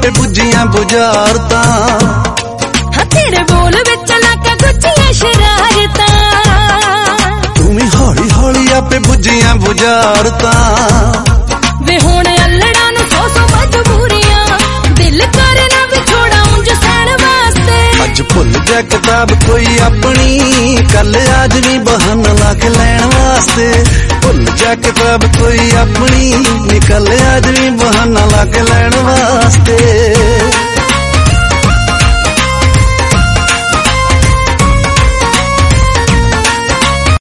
ਆਪੇ ਬੁੱਝੀਆਂ ਬੁਝਾਰਤਾਂ ਤੇਰੇ ਬੋਲ ਵਿੱਚ ਲੱਗ ਗੁੱਝੀਆਂ ਸ਼ਰਾਰਤਾਂ ਤੂੰ ਵੀ ਹੌਲੀ ਹੌਲੀ ਆਪੇ ਬੁੱਝੀਆਂ ਬੁਝਾਰਤਾਂ ਵੇ ਹੁਣ ਅਲੜਾਂ ਨੂੰ ਸੌ ਮਜਬੂਰੀਆਂ ਦਿਲ ਕਰੇ ਨਾ ਵਿਛੋੜਾ ਉਂਝ ਸਹਿਣ ਵਾਸਤੇ ਅੱਜ ਭੁੱਲ ਜਾ ਕਿਤਾਬ ਕੋਈ ਆਪਣੀ ਕੱਲ ਅੱਜ ਵੀ ਬਹਾਨਾ ਲਾ ਕੇ ਲੈਣ ਵਾਸਤੇ ਭੁੱਲ ਜਾ ਕਿਤਾਬ ਕੋਈ ਆਪਣੀ ਨਿਕਲ ਅੱਜ ਵੀ ਬਹਾਨਾ ਲਾ ਕੇ ਲੈਣ ਵਾਸਤੇ